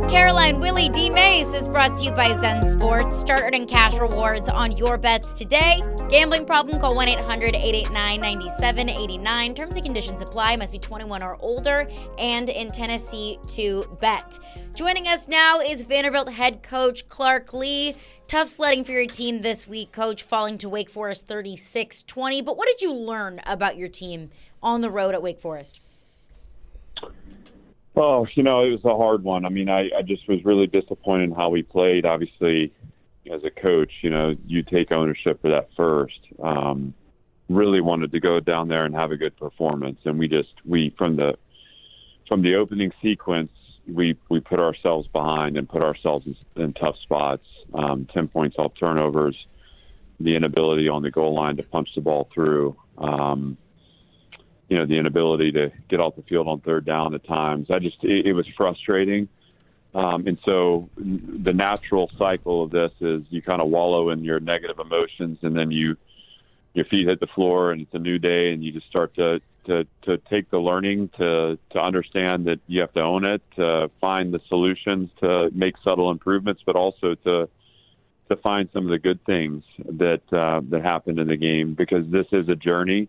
Caroline Willie D. Mace is brought to you by Zen Sports. Start earning cash rewards on your bets today. Gambling problem? Call 1-800-889-9789. Terms and conditions apply. Must be 21 or older and in Tennessee to bet. Joining us now is Vanderbilt head coach Clark Lea. Tough sledding for your team this week, Coach, falling to Wake Forest 36-20. But what did you learn about your team on the road at Wake Forest? Oh, it was a hard one. I mean, I just was really disappointed in how we played. Obviously, as a coach, you take ownership for that first. Really wanted to go down there and have a good performance. And we from the opening sequence, we put ourselves behind and put ourselves in tough spots. 10 points off turnovers, the inability on the goal line to punch the ball through. The inability to get off the field on third down at times. It was frustrating. And so the natural cycle of this is you kind of wallow in your negative emotions, and then your feet hit the floor and it's a new day, and you just start to take the learning to understand that you have to own it, to find the solutions, to make subtle improvements, but also to find some of the good things that happened in the game, because this is a journey.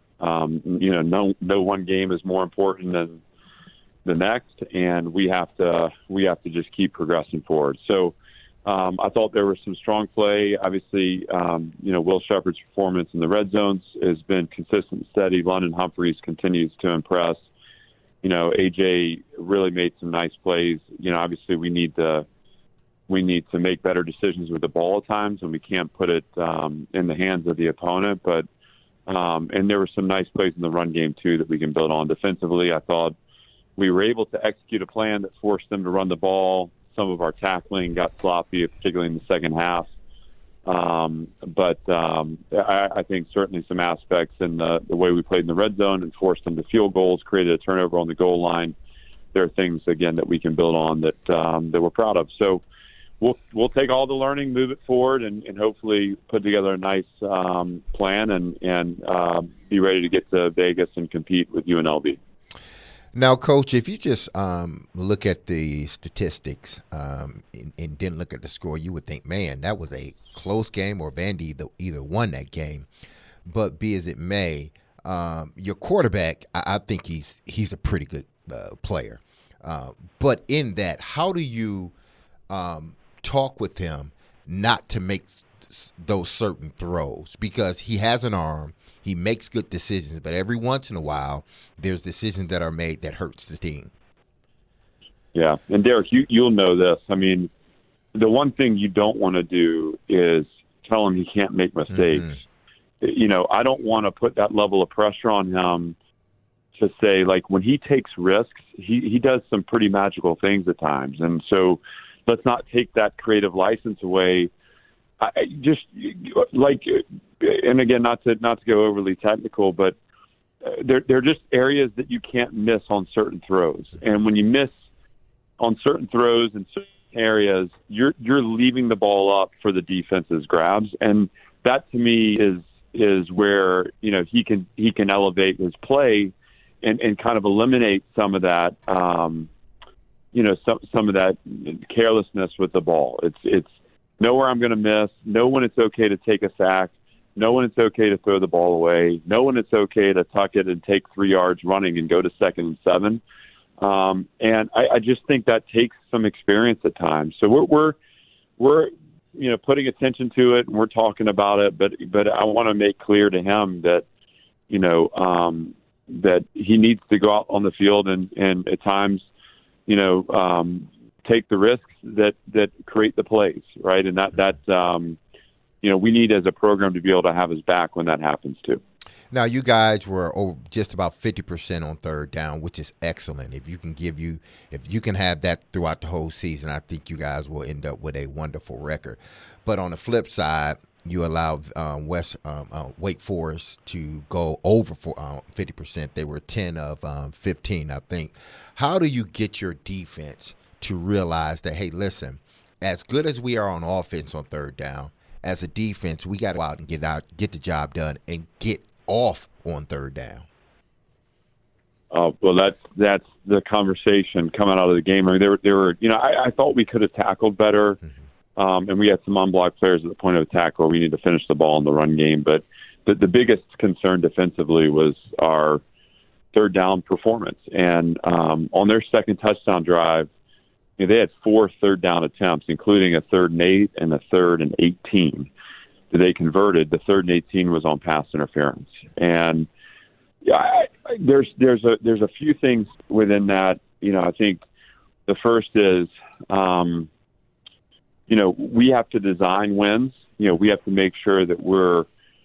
No one game is more important than the next, and we have to just keep progressing forward. So I thought there was some strong play. Obviously, Will Shepherd's performance in the red zones has been consistent and steady. London Humphreys continues to impress. AJ really made some nice plays. Obviously we need to make better decisions with the ball at times, and we can't put it in the hands of the opponent, but and there were some nice plays in the run game, too, that we can build on. Defensively, I thought we were able to execute a plan that forced them to run the ball. Some of our tackling got sloppy, particularly in the second half. But I think certainly some aspects in the way we played in the red zone and forced them to field goals, created a turnover on the goal line. There are things, again, that we can build on that we're proud of. So We'll take all the learning, move it forward, and hopefully put together a nice plan and be ready to get to Vegas and compete with UNLV. Now, Coach, if you just look at the statistics and didn't look at the score, you would think, man, that was a close game, or Vandy either won that game. But be as it may, your quarterback, I think he's a pretty good player. But in that, how do you talk with him not to make those certain throws? Because he has an arm, he makes good decisions, but every once in a while there's decisions that are made that hurts the team. Yeah, and Derek, you'll know this. I mean, the one thing you don't want to do is tell him he can't make mistakes. Mm-hmm. I don't want to put that level of pressure on him to say, like, when he takes risks, he does some pretty magical things at times, and so let's not take that creative license away. And again, not to go overly technical, but there are just areas that you can't miss on certain throws. And when you miss on certain throws in certain areas, you're leaving the ball up for the defense's grabs. And that, to me, is where he can elevate his play and kind of eliminate some of that. Some of that carelessness with the ball. It's know where I'm going to miss, know when it's okay to take a sack, know when it's okay to throw the ball away, know when it's okay to tuck it and take 3 yards running and go to 2nd and 7. And I just think that takes some experience at times. So we're putting attention to it, and we're talking about it, but I want to make clear to him that that he needs to go out on the field and at times take the risks that create the plays, right? And that we need as a program to be able to have his back when that happens too. Now, you guys were just about 50% on third down, which is excellent. If you can have that throughout the whole season, I think you guys will end up with a wonderful record. But on the flip side, you allowed Wake Forest to go over 50%. They were 10 of 15, I think. How do you get your defense to realize that, hey, listen, as good as we are on offense on third down, as a defense, we got to go out and get the job done and get off on third down? Well, that's the conversation coming out of the game. I mean, there were I thought we could have tackled better, and we had some unblocked players at the point of attack where we need to finish the ball in the run game. But the biggest concern defensively was our third down performance. And on their second touchdown drive, they had 4 third down attempts, including a 3rd and 8 and a 3rd and 18 that they converted. The 3rd and 18 was on pass interference. And there's a few things within that. I think the first is, we have to design wins. We have to make sure that we're,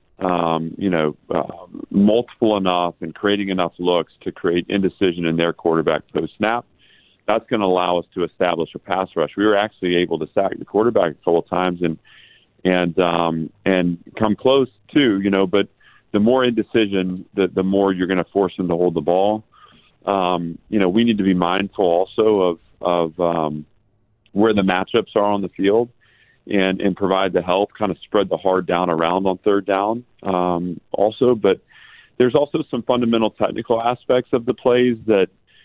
multiple enough and creating enough looks to create indecision in their quarterback post snap. That's going to allow us to establish a pass rush. We were actually able to sack the quarterback a couple of times and come close too, but the more indecision, the more you're going to force them to hold the ball. We need to be mindful also of where the matchups are on the field and provide the help, kind of spread the hard down around on third down also. But there's also some fundamental technical aspects of the plays that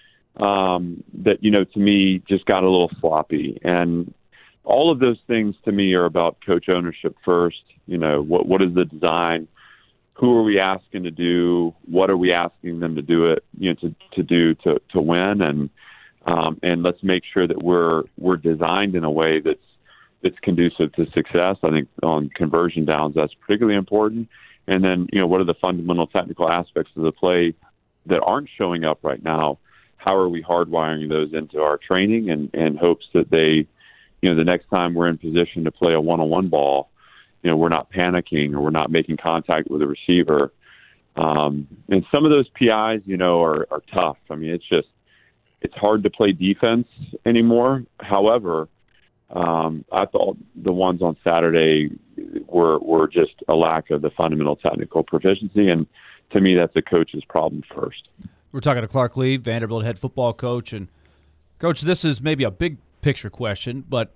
to me just got a little sloppy. And all of those things to me are about coach ownership first. What is the design? Who are we asking to do? What are we asking them to do it? To win, and let's make sure that we're designed in a way that's conducive to success. I think on conversion downs that's particularly important. And then what are the fundamental technical aspects of the play that aren't showing up right now? How are we hardwiring those into our training and hopes that they, the next time we're in position to play a one-on-one ball, we're not panicking or we're not making contact with the receiver. And some of those PIs, are tough. I mean, it's hard to play defense anymore. However, I thought the ones on Saturday were just a lack of the fundamental technical proficiency. And to me, that's the coach's problem first. We're talking to Clark Lea, Vanderbilt head football coach. And, Coach, this is maybe a big picture question, but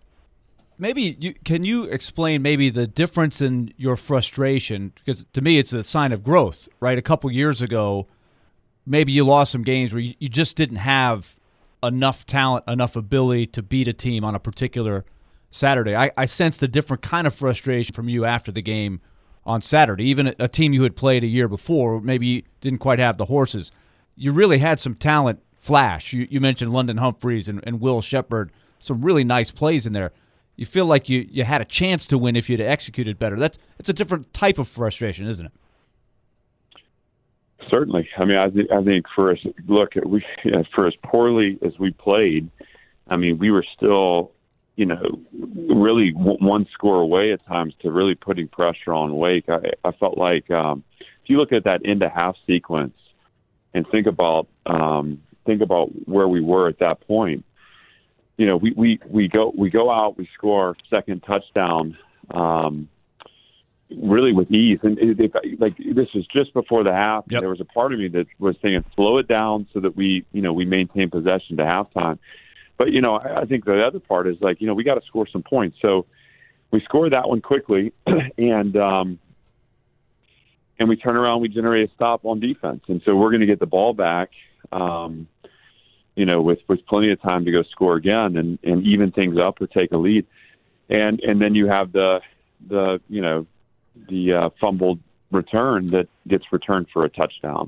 can you explain maybe the difference in your frustration? Because to me, it's a sign of growth, right? A couple years ago, maybe you lost some games where you just didn't have enough talent, enough ability to beat a team on a particular Saturday. I sensed a different kind of frustration from you after the game on Saturday. Even a team you had played a year before, maybe you didn't quite have the horses. You really had some talent flash. You mentioned London Humphreys and Will Shepard, some really nice plays in there. You feel like you had a chance to win if you'd executed better. It's a different type of frustration, isn't it? Certainly. I mean, I think for us, for as poorly as we played, I mean, we were still, really one score away at times to really putting pressure on Wake. I felt like if you look at that end of half sequence and think about where we were at that point, we go out, we score our second touchdown. Really with ease, and this was just before the half. Yep. There was a part of me that was saying, slow it down so that we maintain possession to halftime. But I think the other part is we got to score some points. So we scored that one quickly, and we turn around, we generate a stop on defense, and so we're going to get the ball back, with plenty of time to go score again and even things up or take a lead, and then you have the fumbled return that gets returned for a touchdown.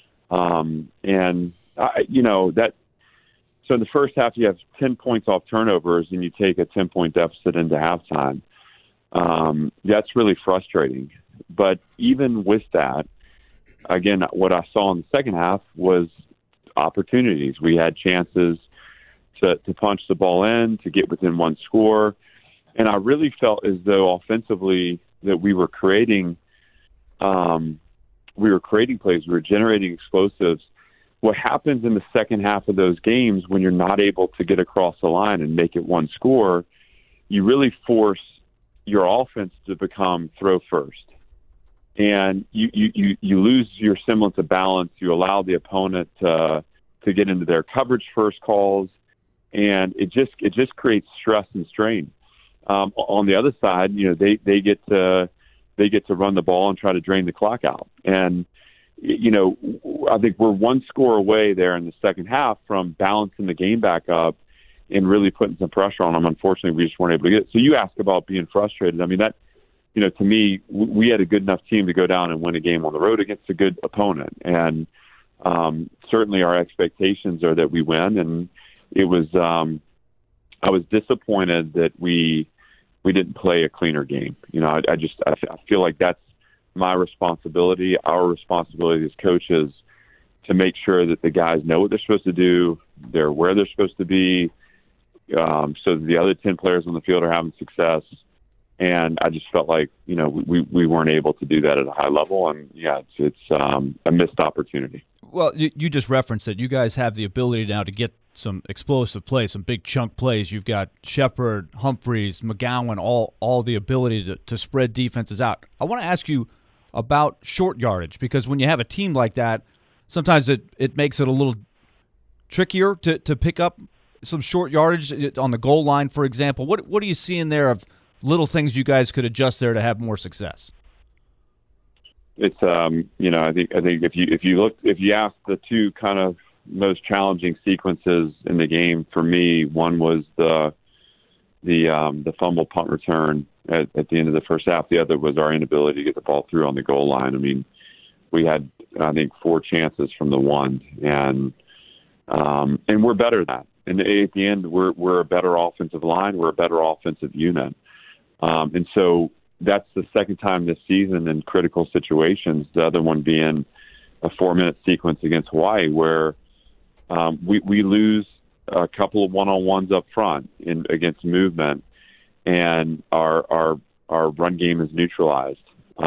So in the first half, you have 10 points off turnovers and you take a 10-point deficit into halftime. That's really frustrating. But even with that, again, what I saw in the second half was opportunities. We had chances to punch the ball in, to get within one score. And I really felt as though offensively that we were creating plays, we were generating explosives. What happens in the second half of those games when you're not able to get across the line and make it one score, you really force your offense to become throw first. And you lose your semblance of balance. You allow the opponent to get into their coverage first calls, and it just creates stress and strain. On the other side, they get to run the ball and try to drain the clock out. And I think we're one score away there in the second half from balancing the game back up and really putting some pressure on them. Unfortunately, we just weren't able to get it. So you ask about being frustrated. I mean, that, to me, we had a good enough team to go down and win a game on the road against a good opponent. And certainly our expectations are that we win. And it was, I was disappointed that we didn't play a cleaner game. I feel like that's my responsibility, our responsibility as coaches, to make sure that the guys know what they're supposed to do, they're where they're supposed to be, so that the other 10 players on the field are having success. And I just felt like, we weren't able to do that at a high level. And, it's a missed opportunity. Well, you just referenced that you guys have the ability now to get some explosive plays, some big chunk plays. You've got Shepard, Humphreys, McGowan, all the ability to spread defenses out. I want to ask you about short yardage, because when you have a team like that, sometimes it makes it a little trickier to pick up some short yardage on the goal line, for example. What are you seeing there of little things you guys could adjust there to have more success? It's I think if you ask the two kind of most challenging sequences in the game for me, one was the fumble punt return at the end of the first half. The other was our inability to get the ball through on the goal line. I mean, we had, I think, 4 chances from the one, and we're better than that. And at the end, we're a better offensive line. We're a better offensive unit. And so that's the second time this season in critical situations, the other one being a 4-minute sequence against Hawaii, where we lose a couple of one-on-ones up front against movement, and our run game is neutralized.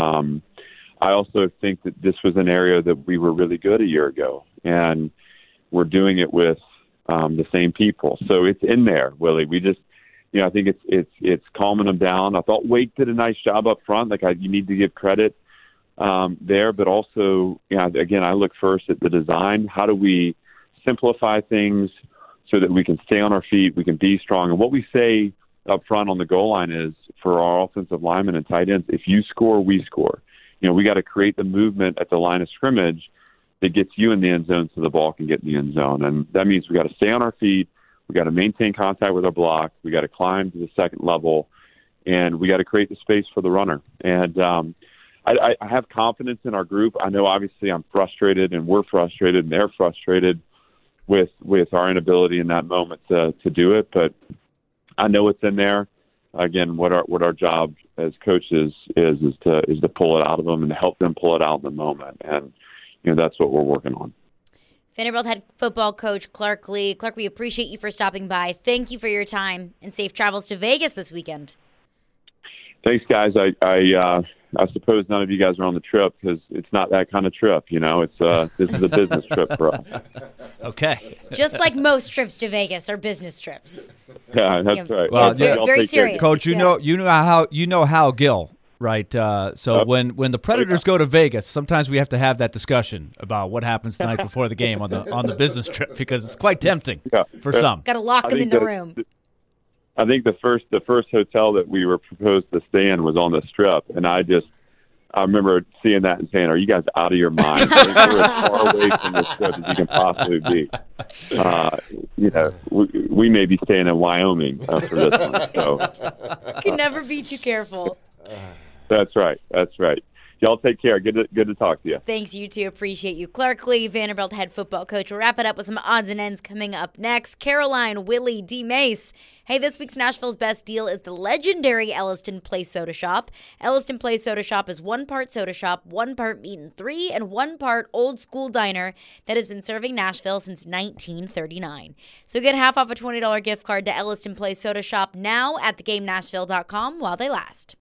I also think that this was an area that we were really good a year ago, and we're doing it with the same people. So it's in there, Willie. We just, I think it's calming them down. I thought Wake did a nice job up front. You need to give credit there, but also, again, I look first at the design. How do we simplify things so that we can stay on our feet, we can be strong? And what we say up front on the goal line is, for our offensive linemen and tight ends, if you score, we score. We got to create the movement at the line of scrimmage that gets you in the end zone so the ball can get in the end zone. And that means we got to stay on our feet. We got to maintain contact with our block. We got to climb to the second level, and we got to create the space for the runner. And I have confidence in our group. I know obviously I'm frustrated, and we're frustrated, and they're frustrated with our inability in that moment to do it. But I know it's in there. Again, what our job as coaches is to pull it out of them and to help them pull it out in the moment. And that's what we're working on. Vanderbilt head football coach Clark Lea. Clark, we appreciate you for stopping by. Thank you for your time, and safe travels to Vegas this weekend. Thanks, guys. I suppose none of you guys are on the trip because it's not that kind of trip. It's this is a business trip for us. Okay. Just like most trips to Vegas are business trips. Yeah, that's right. Well, very serious. Coach, you know how Gil, right? So when the Predators go to Vegas, sometimes we have to have that discussion about what happens the night before the game on the business trip, because it's quite tempting for some. Got to lock them in the room. I think the first hotel that we were proposed to stay in was on the Strip, and I remember seeing that and saying, "Are you guys out of your mind? We're as far away from the Strip as you can possibly be." We may be staying in Wyoming for this one. So can never be too careful. That's right. Y'all take care. Good to talk to you. Thanks, you too. Appreciate you. Clark Lea, Vanderbilt head football coach. We'll wrap it up with some odds and ends coming up next. Caroline, Willie, D. Mace. Hey, this week's Nashville's best deal is the legendary Elliston Place Soda Shop. Elliston Place Soda Shop is 1 part soda shop, 1 part meat and 3, and 1 part old school diner that has been serving Nashville since 1939. So get half off a $20 gift card to Elliston Place Soda Shop now at thegamenashville.com while they last.